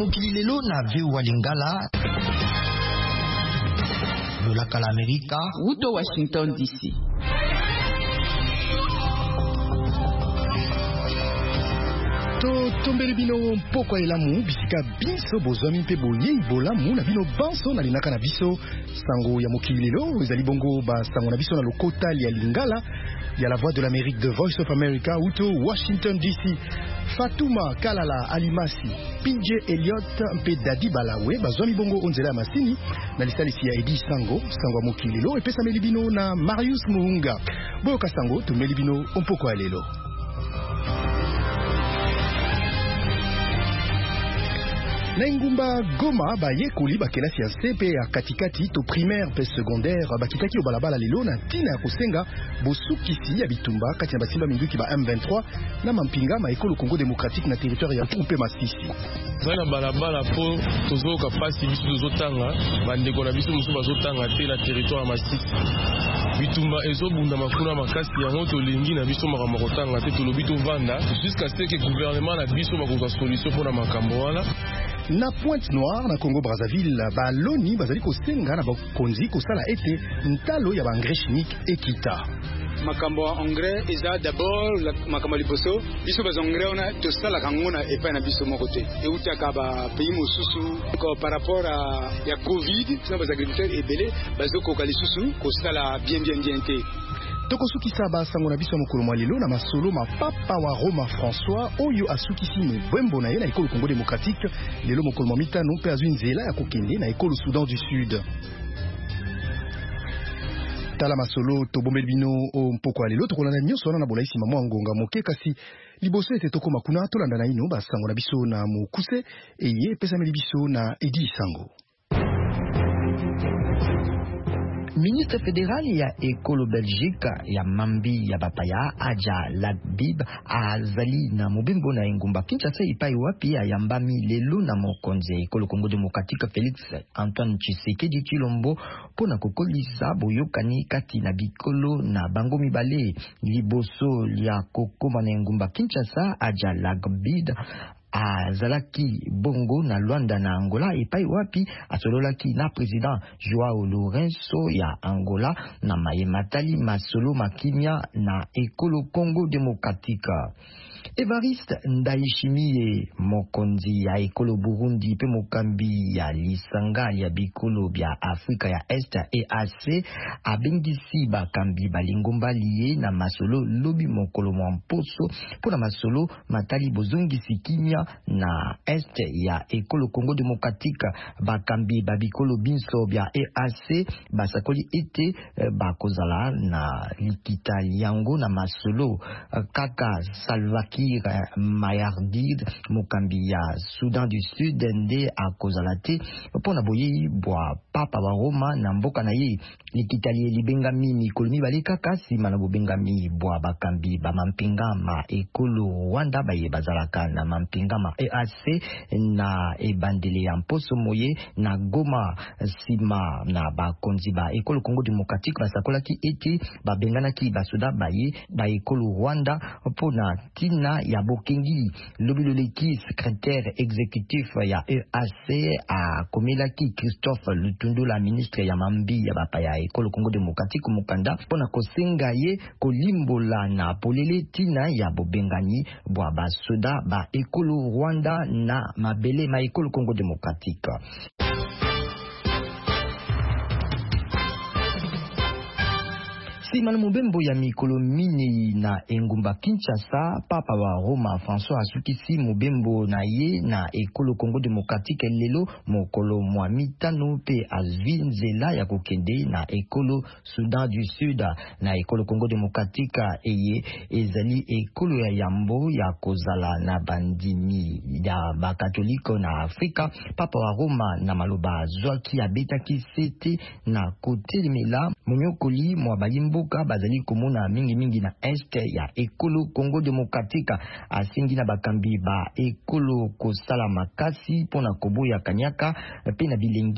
mokili lelo na VOA Lingala lolaka la Amerika uto Washington DC. Tombeli bino mpoko elamu bisika biso bozwami mpe boyei bolamu na bino banso na linaka na biso sango ya mokili lelo ezali bongo basango na biso na lokota ya Lingala ya la voix de l'Amérique de Voice of America uto Washington DC. Fatuma Kalala Alimasi, PJ Elliot mpe Dadi Balawe bazwami bongo onzela ya masini na lisalisi ya Edi Sango ya mokili lelo epesameli bino na Marius Muhunga. Boyoka sango tomeli bino mpoko ya lelo. Na ingumba Goma bayekoli bakelasi ya CP ya katikati to primaire pe secondaire bakitaki obalabala lelo na tina ya kosenga bosukisi ya bitumba kati ya basimba minduki ba M23 na mampinga maekolo Congo démocratique na territoire ya Mpupe Masisi. Zana balabala po tozoka pasi biso tozotanga bandeko na biso musu bazotanga te na territoire ya Masisi. Bitumba ezobunda makuna makasi yango tolingi na biso makambo kotanga te tolobi tovanda jusqu'à ce que gouvernement na biso bakoza solution pour na makambo wana. Na Pointe Noire na Congo Brazzaville baloni bazali kosenga na bakonzi kosala ete ntalo ya engrais chimique ekita. Makambo engrais eza d'abord makambo liboso biso ba engrais ona to sala kangona epa na biso moko te eutaka ba pays mosusu ko par rapport à ya Covid na ba agriculteurs ebele bazoko kalisusu ko sala bien te. Tokosukisa basango na biso mokolo lelo na masolo mapapa wa Roma François oyo asukisi mbwembo na ye na ekolo Congo démocratique lelo mokolo mitano mpe azwi nzela ya kokende na ekolo Soudan du Sud. Tala masolo tobombeli bino mpoko ya lelo tokolanda nyonso wana na bolaisi mwa ngonga moke kasi liboso ete tokoma kuna tolanda na ino basango na biso na mokuse eye epesameli biso na Edi Sango. Ministre fédéral ya ekolo Belgique ya mambi ya bapaya Aja Lagbib azali na mobimbo na engumba Kinshasa ipai wapi ya yambami lelo na mokonzi ya ekolo Congo démocratique Félix Antoine Tshisekedi Tshilombo pona kokolisa boyokani kati na bikolo na bango mibale liboso ya kokoma na engumba Kinshasa. Aja Lagbib azalaki bongo na Luanda na Angola epai wapi asololaki na président Joao Lourenço ya Angola na mayematali masolo makimia na ekolo Congo démocratique. Evariste Ndayishimiye mokonzi ya ekolo Burundi pe mokambi ya lisanga ya bikolo bya Afrika ya Est EAC abengisi bakambi balingomba liye na masolo lobi mokolo mwamposo pona masolo matali bozongisi kimia na Est ya ekolo Congo démocratique. Bakambi babikolo binso bya EAC basakoli ete bakozala na likita yango na masolo kaka Salvaki Mayardid mokambi ya Soudan du Sud nde akozala te pona boye bwa papa wa Roma na mboka na ye likitali libengami mikolo mibale kaka sima na bobengami bwa bakambi ba mampinga ma ekolo Rwanda baye bazalaka na mampinga ma EAC na ebandele ya mposo moye na Goma sima na bakonzi ba ekolo Congo démocratique basakolaki ete babenganaki basoda baye ba ekolo Rwanda pona tina ya bokengi lobiloleki secrétaire exécutif ya EAC a komelaki Christophe Lutundu la ministre ya mambi ya bapaya ekolo Congo démocratique mukanda pona kosenga ye kolimbola na polele tina ya bobengani bwa basoda ba ekolo Rwanda na mabele ma ekolo Congo démocratique. Sima na mobembo ya mikolo mini na engumba Kinshasa, papa wa Roma François asukisi mobembo na ye na ekolo Congo démocratique lelo mokolo mwa mitano pe azwi nzela ya kokende na ekolo Soudan du Sud na ekolo Congo démocratique eye ezali ekolo ya yambo ya kozala na bandimi ya bakatoliko na Afrika. Papa wa Roma na maloba zwaki abetaki sete na kotelemela monyokoli mwa balimbo bazali komona mingi na Est ya ekolo Congo démocratique asingi na bakambi ba ekolo kosala makasi pona koboya kanyaka pe na bilenge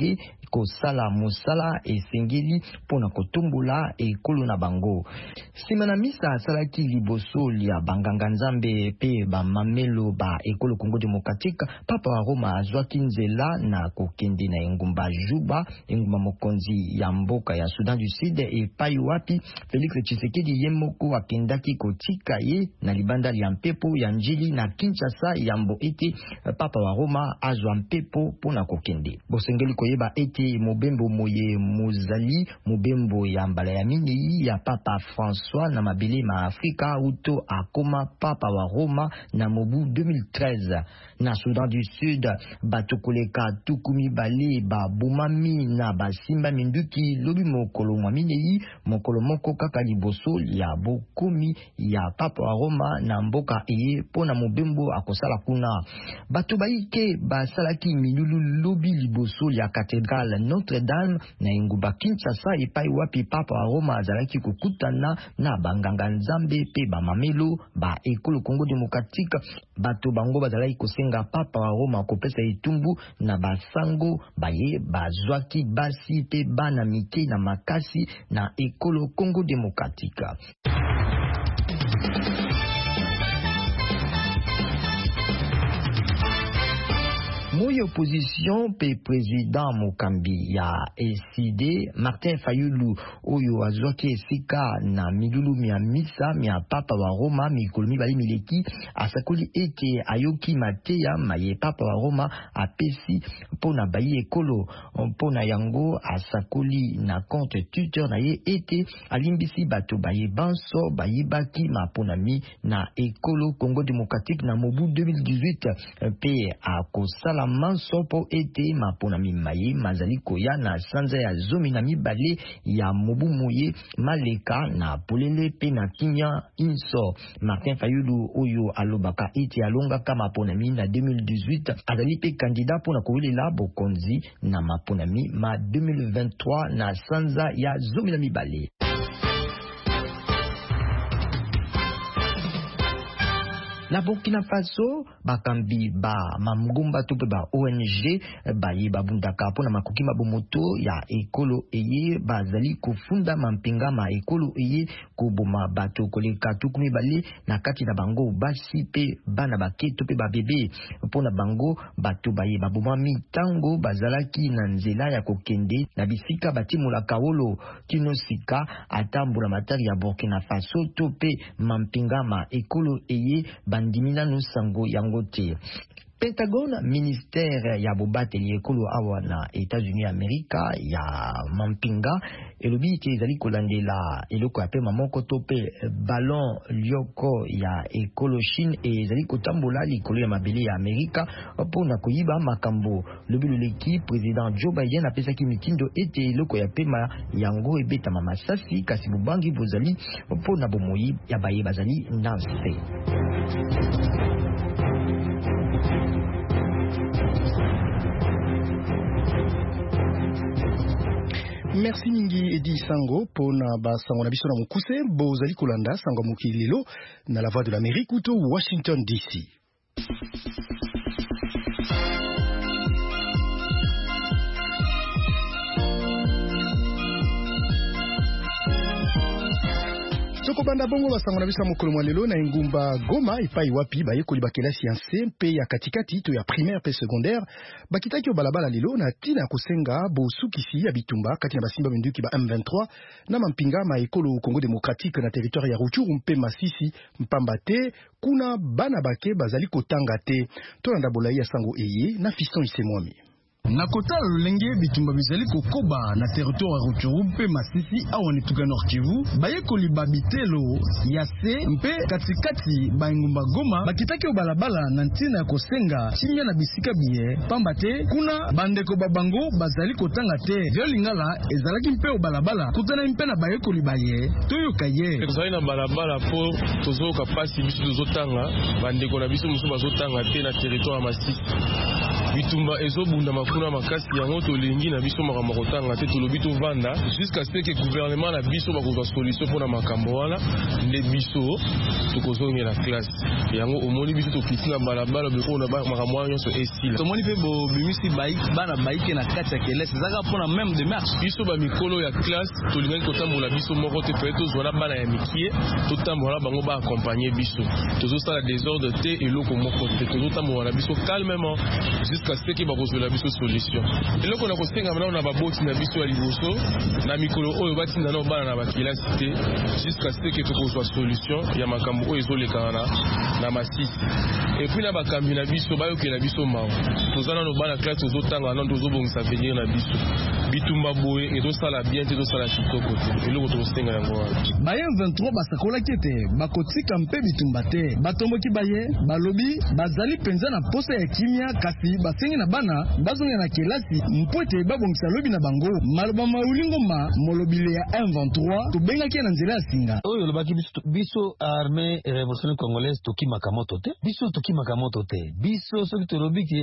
kosala musala esengeli pona kotumbola ekolo na bango. Simana misa asalaki liboso lia banganga nzambe pe bamamelo ba ekolo Congo Démocratique, Papa wa Roma azwaki nzela na kokende na engumba Juba, engumba mokonzi ya mboka ya Sudan du Sud epai wapi Félix Tshisekedi yemoko akendaki kotika ye na libanda ya mpepo ya njili na Kinshasa yambo ete Papa wa Roma azwa mpepo pona kokende. Bosengeli koyeba ete mobembo moye mozali mobembo ya mbala ya minei ya Papa François na mabele ma Afrika uto akoma Papa wa Roma na mobu 2013. Na Sudan du Sud batokoleka tukumi bale ba bomami na basimba minduki lobi mokolo mwa minei mokolo moko kaka liboso ya bokomi ya Papa wa Roma na mboka eye pona mobembo akosala kuna. Bato baike basalaki milulu lobi liboso ya cathédrale Notre-Dame na engumba Kinshasa epai wapi Papa wa Roma azalaki kokutana na banganga nzambe pe bamamelo ba ekolo Congo Démocratique. Bato bango bazalaki kosenga Papa wa Roma kopesa etumbu na basango baye bazwaki basi pe bana mike na makasi na ekolo Congo Démocratique. Moye opposition pe président Mokambi ya SID Martin Fayulu oyo azwaki esika na milulu mia misa mia Papa wa Roma mikolo mibali mileki asakoli ete ayoki mateya maye Papa wa Roma apesi pona bayi ekolo pona yango asakoli na compte Twitter na ye ete alimbisi bato baye banso bayibaki maponami na ekolo Congo Démocratique na mobu 2018 pe akosala mansopo ete maponami maye mazali koya na sanza ya zomi na mibale ya mobu moye maleka na polele pe na kinya inso. Martin Fayulu oyo alobaka ete alongaka maponami na 2018 azali pe kandida pona kowelela bokonzi na maponami ma 2023 na sanza ya zomi na mibale. Na Burkina Faso bakambi ba mamgumba to pe ba ONG baye babundaka pona makoki mabomoto ya ekolo eye bazali kufunda mampinga ma ekolo eye kuboma bato koleka tukumi bale na kati na bango basi pe bana baketo pe ba bebe pona bango bato baye baboma mitango bazalaki na nzela ya kokende na bisika batimula kawolo kino sika atambola matari ya Burkina Faso to pe mampinga ma ekolo eye bandimina no sango yangote. Pentagon ministère ya bobateli ekolo awa na États-Unis Amerika ya mampinga elobi ete ezali kolandela eloko ya pema moko to pe ballon lioko ya ekolo Chine ezali kotambola likolo ya mabele ya Amerika pona koyiba makambo. Lobi loleki président Joe Biden apesaki mitindo ete eloko ya pema yango ebetama masasi kasi bubangi bozali pona bomoyi ya baye bazali nanse. Merci mingi Edi Sango pona basango na biso na mukuse bozali kolanda sango mukilelo na la voix de l'Amérique ou to Washington DC. Soko banda bongo basango na bisa mokolo mwa lelo na engumba Goma epai wapi bayekoli bakelasi ya nse pe ya katikati to ya primaire pe secondaire bakitaki obalabala lelo na tina kosenga bosukisi ya bitumba kati na basimba minduki ba M23 na mampinga ma ekolo Congo Démocratique na territoire ya Rutshuru mpe Masisi mpamba te kuna bana bake bazali kotanga te to na ndabola ya sango eye na Fiston Isemwami. Na kotala lolenge bitumba bizali kokoba na territoire ya Rutshuru mpe Masisi awa ni tuka Nord Kivu bayekoli babitelo ya se mpe katikati baingumba Goma bakitaki obalabala na ntina ya kosenga chimia na bisika biye pamba te kuna bandeko babango bazali kotanga te vyo lingala ezalaki mpe obalabala kutana mpe na bayekoli baye toyoka ye ezali na balabala po tozoka pasi biso tozotanga bandeko na biso musu bazotanga te na territoire ya Masisi bitumba ezobunda makuna makasi yango tolingi na biso makambo kotanga te tolobi tovanda jusqu'à ce que gouvernement na biso bakozwa solution mpona makambo wana nde biso tokozongela classe yango omoni biso tokiti na balabala beko na makambo wana nyonso esila tomoni mpe bobimisi bana baike na kati ya kelese ezaka mpona même démarche biso bamikolo ya classe tolingaki kotambola biso moko te pe tozwala bana ya mikie totambola bango baakompagne biso tozosala désordre te eloko moko te tozotambola na biso calmement jusqu'à ce que bakozwela biso solution eloko na kosenga nao na baboti na biso ya liboso na mikolo oyo batinda nao bana na bakilasi te jusqu'à ce que tokozwa solution ya makambo oyo ezolekana na masisi epuis na bakambi na biso bayokela biso mawa toza nano bana classe tozotanga nano tozobongisa avenir na biso bitumba boye ezosala bien te ezosala kitoko te eloko tokosenga yango wana baye 23 basakolaki ete bakotika mpe bitumba te batomboki baye balobi bazali penza na posa ya kimia kasi basengi na bana bazonga na kelasi mpo ete babongisa lobi na bango maloba maulingoma molobile ya 23 tobengaki na nzela ya singa oyo lobaki biso armée révolutionnaire congolaise tokimaka moto te biso tokimaka moto te biso soki tolobiki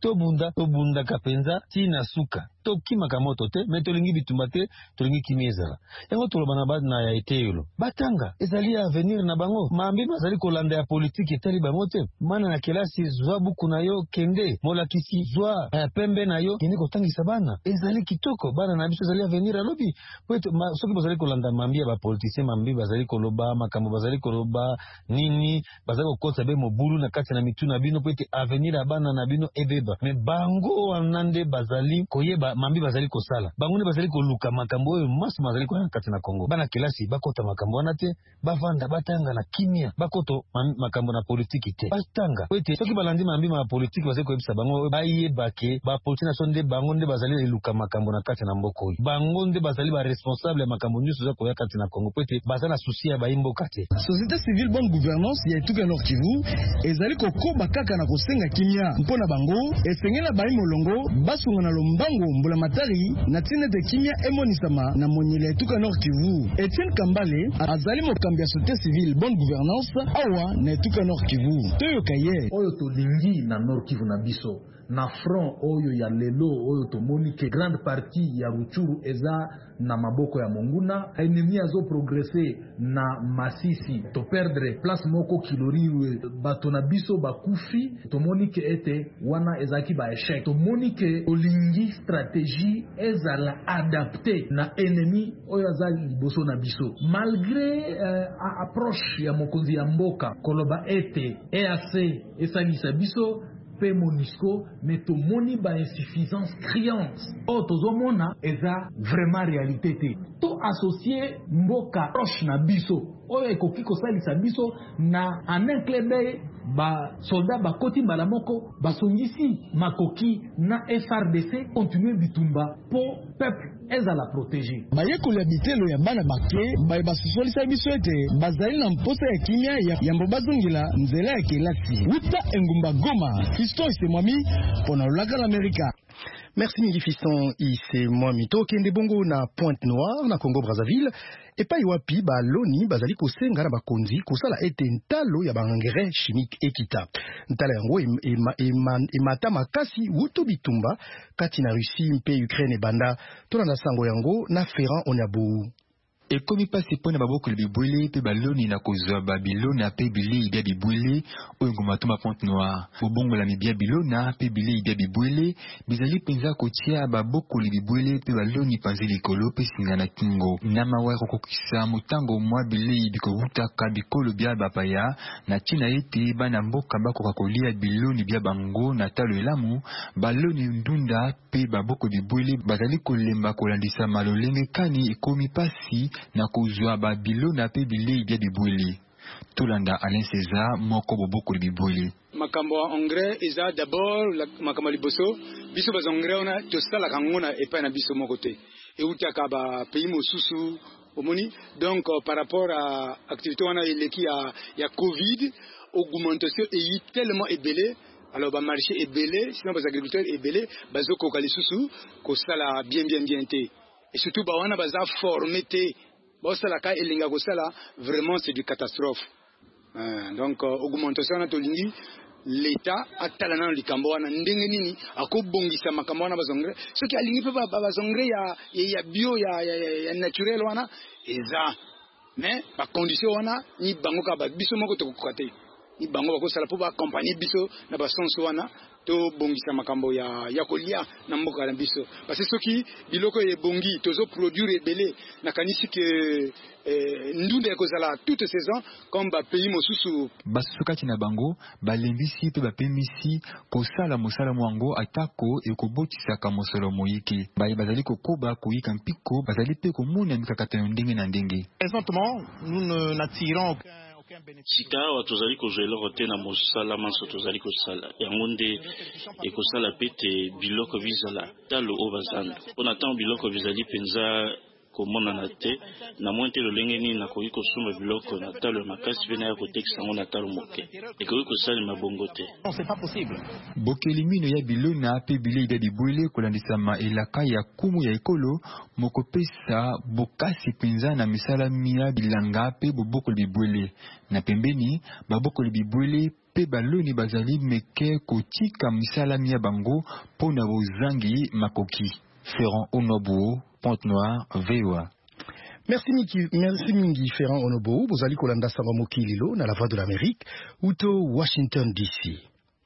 tobunda kapenza tina suka tokimaka moto te me tolingi bitumba te tolingi kimia ezala yango toloba na bana ya eteyolo batanga ezali avenir na bango mambi bazali kolanda ya politiki etali bango te mana na kelasi zwa buku na yo kende molakisi zwa pembe na yo kende kotangisa bana ezali kitoko bana na biso ezali avenir alobi soki bazali kolanda mambi ya bapolitisien mambi bazali koloba makambo bazali koloba nini bazali kokosa be mobulu na kati na mitu na bino po ete avenir ya bana na bino ebeba me bango wana nde bazali koyeba mambi bazali kosala bango nde bazali koluka makambo oyo maso bazali koya kati na Kongo bana kelasi bakota makambo wana te bavanda batanga na kimia bakoto makambo na politiki te batanga po ete soki balandi mambi ma politiki bazali koyebisa bango bayebake bapolitiki naso nde bango nde bazali eluka makambo na kati na mboka oyo bango nde bazali baresponsable ya makambo nyonso za koya kati na Kongo po ete baza na susi ya bayimboka te société civile bonne gouvernance ya etuka Nord Kivu ezali kokoba kaka na kosenga kimia mpona bango esengela bayi molongo basunga na lombango mbula matari na tina de kimia emonisama na monyele etuka Nord Kivu Etienne Kambale azali mokambi ya société civile bonne gouvernance awa na etuka Nord Kivu toyoka ye oyo tolingi na Nord Kivu na biso na front oyo ya lelo oyo tomoni ke grande partie ya Ruchuru eza na maboko ya Monguna ennemi azo progresser na Masisi to perdre place moko kiloriwe bato na biso bakufi tomoni ke ete wana ezaki ba échec tomoni ke olingi stratégie ezala adapté na ennemi oyo azali liboso na biso malgré approche ya mokonzi ya mboka koloba ete EAC esalisa biso pe MONUSCO mais tomoni ba insuffisance criante tozomona eza vraiment réalité te to associé mboka proche na biso oyo ekoki kosalisa biso na en un clin d'œil ba soldat ba koti mbala moko basongisi makoki na FRDC continuer bitumba po peuple ezala protéger bayekoli ya bitelo ya bana bake baye basusolisa biso ete bazali na mposa ya kimia ya mbo bazongela nzela ya kelasi wuta engumba Goma Fiston Isemwami pona lolaka l'Amerika. Merci mingi Fiston Isemwami tokende bongo na Pointe Noire na Congo Brazzaville epai wapi baloni bazali kosenga na bakonzi kosala ete ntalo ya bangere chimique ekita ntalo yango emata makasi wuto bitumba kati na Russie mpe Ukraine banda tolanda sango yango na Ferrand Onyabou ekomi pasi pona baboko libibwele pe baloni na kozwa babilona pe bilei bia bibwele oyo ngoma toma Pointe Noire bobongola mibia bilona pe bilei bia bibwele bizali penza kotia baboko libibwele pe baloni panzi likolo pe singa na kingo na mawa kokokisa motango mwa bilei bikowutaka bikolo bia bapaya na tina ete bana mboka bakoka kolia biloni bia bango na talo elamu baloni ndunda pe baboko bibwele bazali kolemba kolandisa malolenge kani ekomi pasi na kozwa babilona pe bilei bia bibwele tolanda Alain César moko boboko bibwele makambo ya engrais eza d'abord makambo liboso biso ba engrais ona tosala kangona epa na biso moko te eutaka ba pays mosusu omoni donc par rapport à activité wana eleki ya Covid augmentation est tellement ébélé alors ba marché ébélé sinon ba agriculteurs ébélé bazoko kalisusu ko sala bien té et surtout ba wana baza formé té ba sala ka elinga ko sala vraiment c'est du catastrophe donc augmentation na tolingi l'État atala na likambo wana ndenge nini akobongisa makambo wana bazongre soki alingi pe bazongre ya bio ya naturel wana eza mais ba condition wana ni bango ka ba biso moko to kokate ni bango bakosala po ba accompagner biso na ba sens wana to bongisa makambo ya kolia na mboka na biso parce que soki biloko ebongi tozo produire ebele na kanisi ke ndunda ekozala toute saison comme ba pays mosusu basukati na bango balembisi pe bapemisi kosala mosala mwango atako ekobotisaka mosolo moyiki baye bazali kokoba koyika mpiko bazali pe komona mikakatano ndenge na ndenge. Exactement, nous n'attirons sika awa tozali kozwa eloko te na mosala manso tozali kosala yango nde ekosala pete biloko bizala talo oyo bazanda mpona ntango biloko bizali mpenza komonana te na mwa te lolenge nini nakoki kosomba biloko na talo ya makasi mpe naya kotekisa yango na talo moke ekoki kosalema bongo te. bokeli mino ya bilona mpe bilei bya bibwele kolandisama elaka ya kumu ya ekolo mokopesa bokasi mpenza na misala ya bilanga mpe bobokoli bibwele na pembeni babokoli bibwele mpe baloni bazali meke kotika misala ya bango mpo na bozangi makoki. Ferrand Onobo, Pointe-Noire, VOA. Merci mingi Ferrand Onobo, bozali kolanda sango mokililo na la Voix de l'Amérique, uto Washington DC.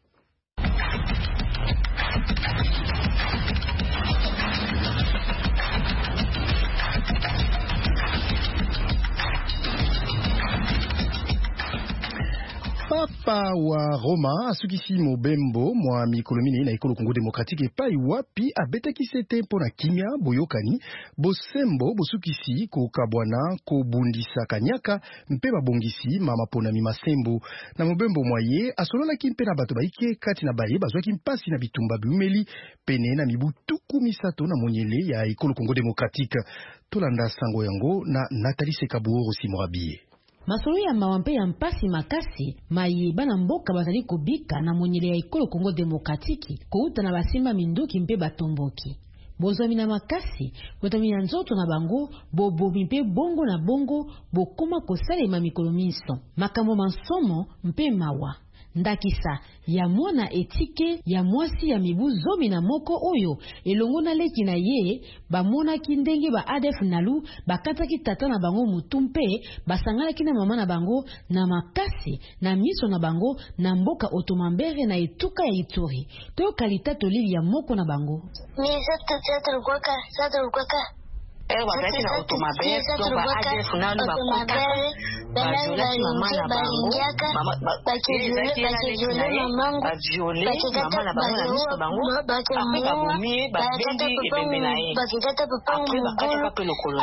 Papa wa Roma asukisi mobembo mwa mikolo minei na ekolo Congo Démocratique epai wapi abetekisi ete mpona kimia boyokani bosembo bosukisi kokabwana kobundisa kanyaka mpe babongisi mama ponami masembo na mobembo mwaye asololaki mpe na bato baike kati na baye bazwaki mpasi na bitumba biumeli pene na mibu tuku misato na monyele ya ekolo Congo Démocratique. Tolanda sango yango na Nathalie Sekabuoro Simorabie. Masolo ya mawampe ya mpasi makasi mayeba na mboka bazali kobika na monyele ya ekolo Congo Démocratique kouta na basimba minduki mpe batomboki. Bozwami na makasi, botami na nzoto na bango, bobomi mpe bongo na bongo, bokoma kosalema mikolo miso. Makambo mansomo mpe mawa. Ndakisa ya mwana etike ya mwasi ya mibu zomi na moko oyo elongo na leki na ye bamona kindenge ba ADF nalu bakataki tata na bango mutumpe basangala kina mama na bango na makasi na miso na bango na mboka otomambere na etuka ya Ituri to kalita tolili ya moko na bango wakati na otomabere to ba ADF nalu bakota bajolaki mama na bango baviole mama na bango na miso bango apre babomie babendi ebembe na ye apre bakataka pe lokolo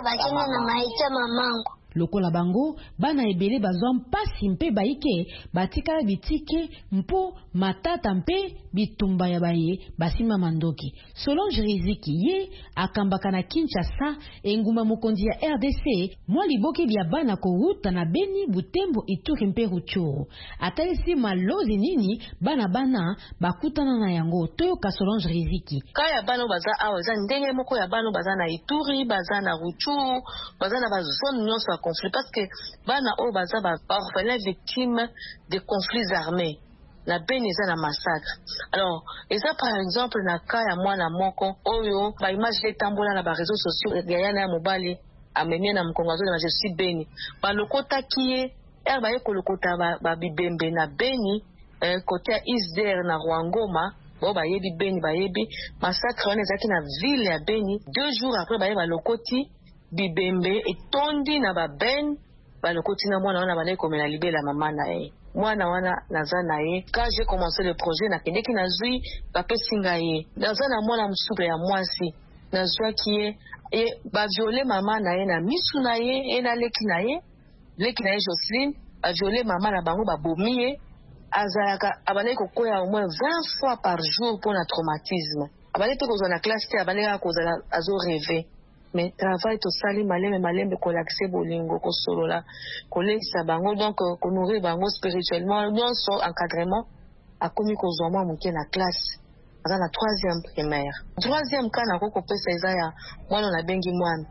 ya lokola bango bana ebele bazwa mpasi mpe baike batikala bitike mpo matata mpe bitumba ya baye basima mandoki. Solange Riziki ye akambaka na Kinshasa enguma mokonzi ya RDC mwa liboke bya bana koruta na Beni Butembo Ituri mpe Rutshuru atalisi malozi nini bana bakutana na yango toyoka Solange Riziki. Kaya bana baza awa za ndenge moko ya bana baza na Ituri baza na Rutshuru baza na bazone nyonso conflit parce que bana o baza ba orphelins victimes de conflits armés la Beni eza na massacre. Alors eza par exemple na cas ya mwana moko oyo ba image etambola na ba réseaux sociaux ya yana ya mobali amemia na mkongazo na je suis Beni ba lokota kiye ba yeko lokota ba bibembe na Beni côté ya Isder na Rwangoma bo ba yebi Beni ba yebi massacre wana ezaki na ville ya Beni 2 jours après ba yeba lokoti bibembe etondi na baben balokoti na mwana wana banayi komela libela mama na ye mwana wana naza na ye quand j'ai commencé le projet nakendeki nazwi bapesi ngai ye naza na mwana mosupe ya mwasi nazwaki ye baviole mama na ye na misu na ye na leki na ye Jocelyne baviole mama na bango babomi ye azalaka abanayi kokoya au moins 20 fois par jour pour na traumatisme abanayi te kozala na classe te abanayi kaka kozala azo rêver. Mais travail to sali malembe kolakse bolingo kosolola kolekisa bango donc konourrir bango spirituellement nyonso encadrement akomi kozwa mwa moke na classe aza na 3e primaire 3e kana kopesa eza ya mwana na bengi mwana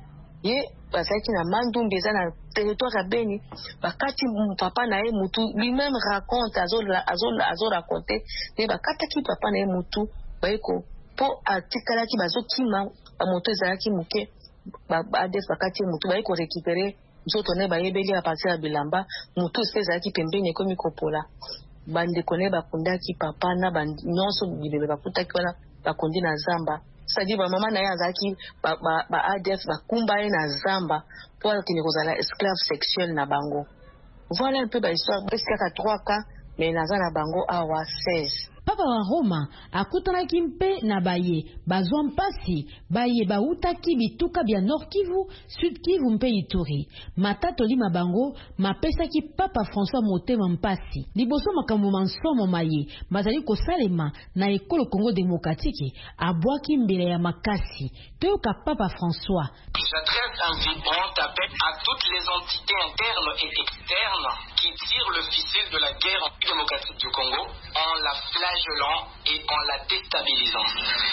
ye bazalaki na Mandumbi eza na territoire ya Beni bakati papa na ye mutu lui-même raconte azo raconte te bakataki papa na ye mutu bayeko po atikalaki bazokima bamoto ezalaki moke ADF bakati mutu bayeko récupérer nzoto ne bayebeli a partir ya bilamba mutu ezalaki pembeni ekomi kopola bandeko ne bakundaki papa na nyonso bibebe bakutaki wana bakundi na zamba. C'est-à-dire ba mama na ye azalaki ba ADF bakumba ye na zamba po akende kozala esclave sexuel na bango. Voilà un peu ba histoire presque 3 cas mais naza na bango awa 16. Papa wa Roma akutanaki mpe na baye bazwa mpasi baye bautaki bituka bya Nord Kivu, Sud Kivu mpe Ituri. Matato lima bango mapesaki Papa François motema mpasi. Liboso makambo mansomo maye bazali kosalema na ekolo Congo démocratique abwaki mbele ya makasi. Toyoka Papa François. J'adresse un vibrant appel à toutes les entités internes et externes qui tirent le ficelle de la guerre démocratique du Congo en la flagellant et en la déstabilisant.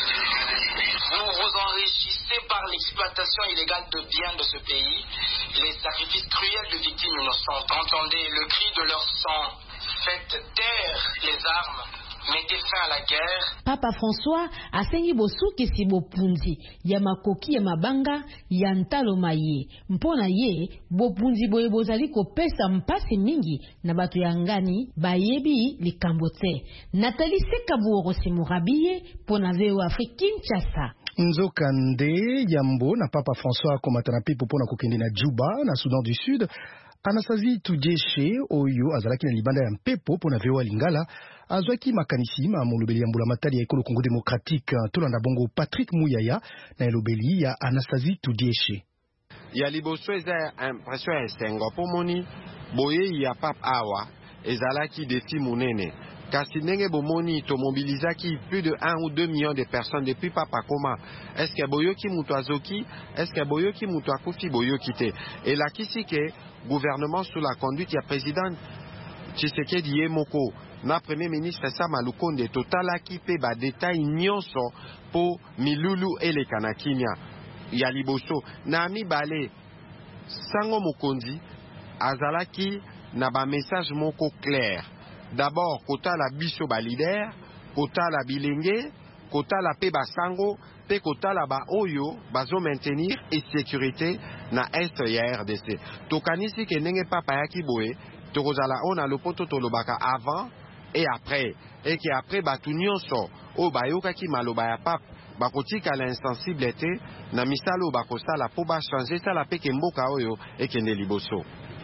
Vous vous enrichissez par l'exploitation illégale de biens de ce pays, les sacrifices cruels de victimes innocentes. Entendez le cri de leur sang. Faites taire les armes. Mettez fin à la guerre. Papa François asengi bosuki si bopunzi ya makoki ya mabanga ya ntalo maye. Mpona ye bopunzi boye bozali kopesa mpasi mingi na batu ya ngani bayebi likambo te. Nathalie Sekaburo Simurabiye pona VOA Afrique Kinshasa. Nzokande Yambo na Papa François komatana pe popona kokende na Juba na Soudan du Sud. Anasazi Tujeshe oyo azalaki na libanda ya mpepo pona VOA Lingala azwaki makanisi ma molobeli ya mbula matali ya ekolo Congo démocratique tolanda bongo Patrick Muyaya na elobeli ya Anasazi Tujeshe. Ya liboso eza impression ya esengo pomoni boye ya pap awa ezalaki defi munene. Kasi ndenge bomoni to mobilisaki plus de 1 ou 2 millions de personnes depuis Papa Koma. Est-ce que boyoki mutu azoki? Est-ce que boyoki mutu akufi boyoki te? Et la kisike gouvernement sous la conduite ya président Tshisekedi Yemoko na premier ministre Sama Lukonde totalaki pe ba détail nyonso po milulu elekana kimia ya liboso na mibale sango mokonzi azalaki na ba message moko clair. D'abord, kota la biso ba leader, kota la bilenge, kota la pe basango, pe kota la ba oyo, bazo maintenir et sécurité na est ya RDC. Tokanisi ke nenge papa yaki boye, tokozala on a lopoto tolobaka avant et après. Et que après batu nyonso, o bayoka ki maloba ya pap, bakotika la insensibilité, na misalo bakosala po ba changer ça la pe ke mboka oyo et kende liboso.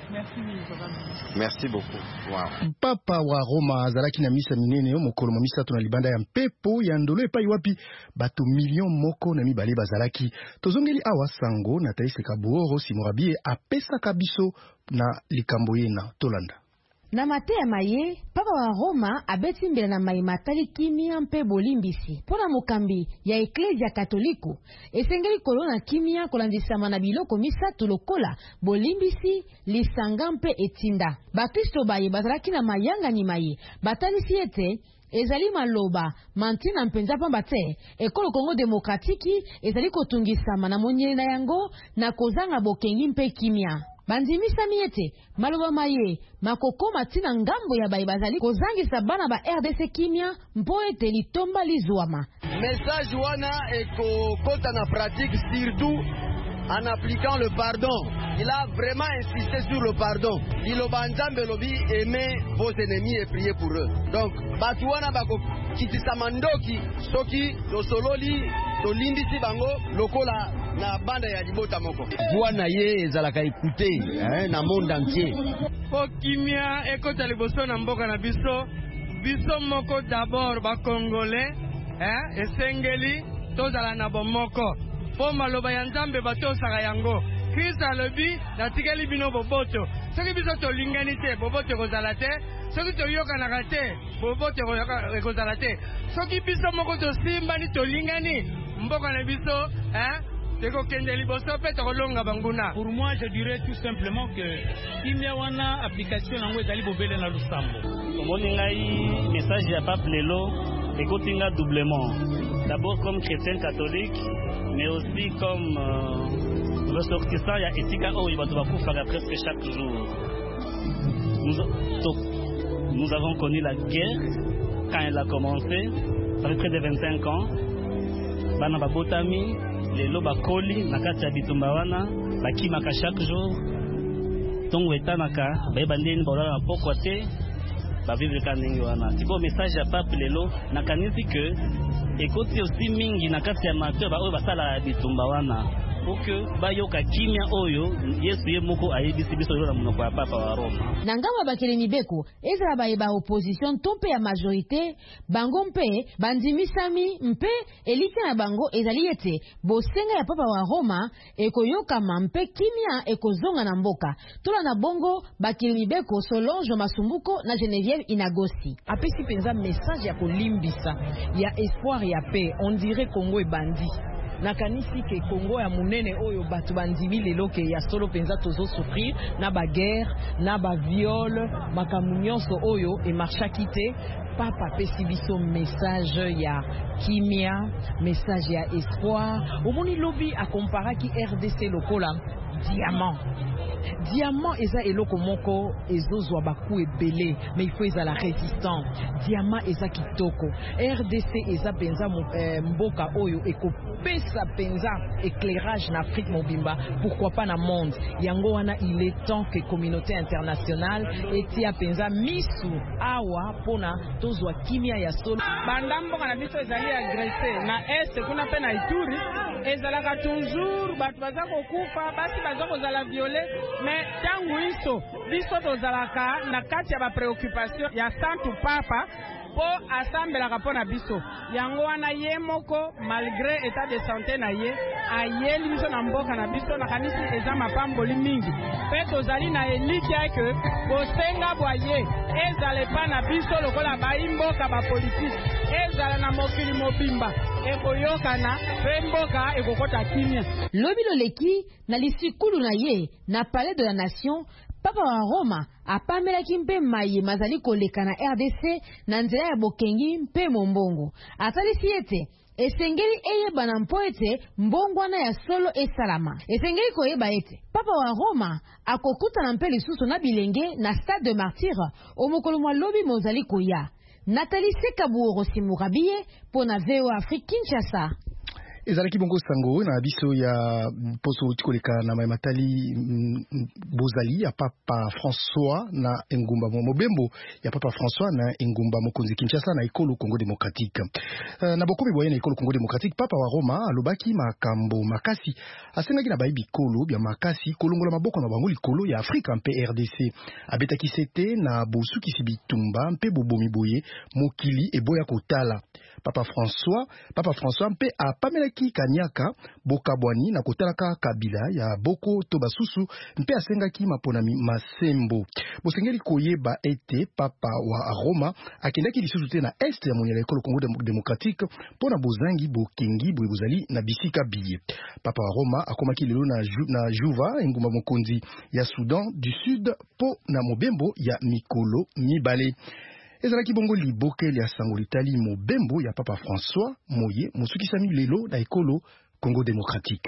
Merci beaucoup. Wow. Papa wa Roma azalaki na misa minene yo mokolo misato na libanda ya mpepo ya ndolo epai wapi bato million moko na mibale bazalaki. Tozongeli awa sango na Nathalie Sekaburo Simurabiye apesaka biso na likambo yena tolanda. Na mate ya maye, Papa wa Roma abeti mbele na mai matali kimia mpe bolimbisi. Pona mokambi ya Eklezia Katoliku, esengeli kolona kimia kolandisama na biloko misato lokola bolimbisi, lisanga mpe etinda. Bakristo baye bazalaki na mayanga ni maye, batalisi ete ezali maloba mantina mpenza pamba te ekolo Congo démocratique ezali kotungisama na monyeli na yango na kozanga bokengi mpe kimia. Bandimisa miete maloba maye makoko matina ngambo ya baye bazali kozangisa bana ba RDC kimia mpo ete litomba lizwama. Message wana eko kota na pratique surtout en appliquant le pardon. Il a vraiment insisté sur le pardon. Il obanzambe lobi aimer vos ennemis et prier pour eux. Donc batu wana bako kitisa mandoki soki to sololi to lindisi bango lokola na banda ya libota moko. Wana ye ezalaka écouter na monde entier. Po kimia ekota liboso na mboka na biso moko d'abord ba congolais esengeli tozala na bomoko. Po maloba ya Nzambe batosaka yango. Krista alobi natikeli bino boboto. Soki biso tolingani te boboto kozala te. Soki toyokanaka te boboto kozala te. Soki biso moko tosimbani tolingani mboka na biso Pour moi, je dirais tout simplement que il y a une application en web d'Alibobele na Lusambo. Le message ya pape lelo ekotinga doublement. D'abord comme chrétien catholique, mais aussi comme ressortissant ya etika oyo bato bakufaka presque chaque jour. Nous avons connu la guerre quand elle a commencé, ça fait près de 25 ans. Bana babotami, lelo bakoli na kati ya bitumba wana, bakimaka chaque jour. Tongo etanaka, bayeba ndeni baolala na pokwa te, bavivre ka ndenge wana. Siko message ya pape lelo nakanisi ke ekoti aussi mingi na kati ya mateur ba oyo basala bitumba wana. Oke bayoka kimia oyo Yesu ye moko ayebisi biso lelo na monoko ya papa wa Roma. Nangama bakele mibeko ezala bayeba opposition tompe ya majorité bango mpe bandimisami mpe elite na bango ezali ete bosenga ya papa wa Roma ekoyokama mpe kimia ekozonga na mboka. Tola na bongo bakele mibeko Solange Masumbuko na Geneviève Inagosi. Apesi penza message ya kolimbisa ya espoir ya paix. On dirait Congo est bandit. Nakanisi ke Congo ya munene oyo batu bandimi lelo ke ya solo penza tozo souffrir na ba guerre na ba viol makamu nyonso oyo e marchaki te. Papa pesi biso message ya kimia, message ya espoir. Omoni lobi a comparaki RDC lokola diamant eza eloko moko ezozwa baku ebele mais il faut eza la résistant. Diamant eza kitoko. RDC eza penza mboka oyo ekopesa penza éclairage na Afrique mobimba, pourquoi pas na monde. Yango wana il est temps que communauté internationale etia penza misu awa pona tozwa kimia ya solo. Bandamboka na biso ezali agressé na est kuna pe na Ituri ezalaka toujours batu baza kokufa basi baza kozala violé. Mais tangu iso biso tozalaka na kati ya ba préoccupation ya santu papa po asambelaka po na biso yango wana ye moko malgré état de santé na ye ayeli biso na mboka na biso na kanisi eza mapamboli mingi pe tozali na elite yake bosenga bwaye ezale pa na biso lokola baimboka ba politique ezala na mokili mobimba ekoyokana pe mboka ekokota kimia. Lobi loleki na lisikulu na ye na palais de la nation. Papa wa Roma apamelaki mpe maye mazali koleka na RDC na nzela ya bokengi mpe mombongo. Atalisi ete esengeli eyeba na mpo ete mbongwana ya solo esalama. Esengeli koyeba ete Papa wa Roma akokutana mpe lisusu na bilenge na Stade de Martyr omokolo mwa lobi mozali koya. Nathalie Sekabuoro Simurabiye pona VO Afrique Kinshasa. Ezalaki bongo sango na biso ya poso tikoleka na matali bozali ya Papa François na engumba mobembo ya Papa François na engumba mokonzi Kinshasa na ekolo Congo démocratique. Na bokomi boye na ekolo Congo démocratique Papa wa Roma alobaki makambo makasi asengaki na bayibi kolo bya makasi kolongola maboko na bango likolo ya Afrika mpe RDC. Abetaki sete na bosuki sibitumba mpe bobomi boye mokili eboya kotala. Papa François mpe apamelaki kanyaka bokabwani na kotalaka kabila ya boko to basusu mpe asengaki maponami masembo. Bosengeli koyeba ete Papa wa Roma akendaki lisusu te na este ya monyela ekolo Congo démocratique pona bozangi bokengi boye bozali na bisika biye. Papa wa Roma akomaki lelo na Juba engumba mokonzi ya Soudan du Sud po na mobembo ya mikolo mibale. Ezalaki bongo libokeli ya sango litali mobembo ya Papa François moye musukisami lelo na ekolo Congo démocratique.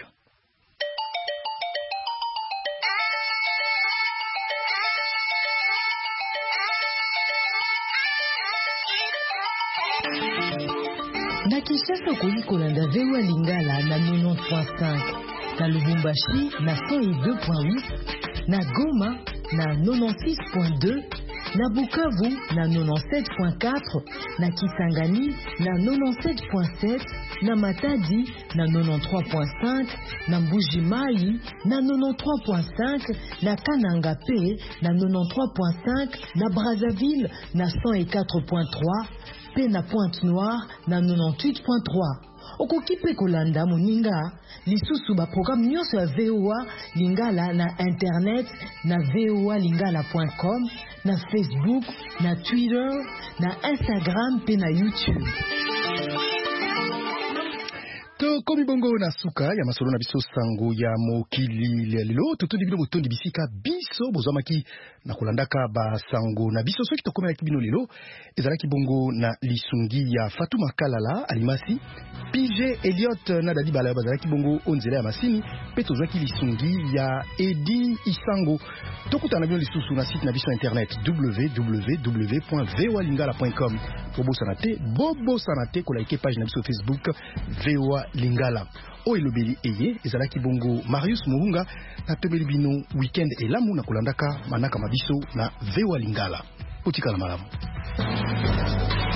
Na Kinshasa okoli kolanda VOA Lingala na 90.5, na Lubumbashi na 102.8, na Goma na 96.2, na Bukavu na 97.4, na Kisangani na 97.7, na Matadi na 93.5, na Mbuji-Mayi na 93.5, na Kananga pe na 93.5, na Brazzaville na 104.3, pe na Pointe-Noire na 98.3. Okokipe kolanda moninga lisusu ba programme nyonso ya VOA Lingala na internet na voalingala.com, na Facebook, na Twitter, na Instagram pe na YouTube. tokomi bongo na suka ya masolo na biso sango ya mokili lelo totondi bino botondi bisika biso bozwamaki na kolandaka basango na biso soki tokomelaki bino lelo ezalaki bongo na lisungi ya Fatuma Kalala alimasi PJ Elliot na Dadi Bala bazalaki bongo onzela ya masini pe tozwaki lisungi ya Edi Isango tokutana bino lisusu na site na biso internet www.voalingala.com bobo sanate ko like page na biso Facebook VOA Lingala o elobeli eye ezalaki bongo Marius Muhunga na tebeli bino weekend elamu na kulandaka manaka mabiso na VOA Lingala potika la malamu.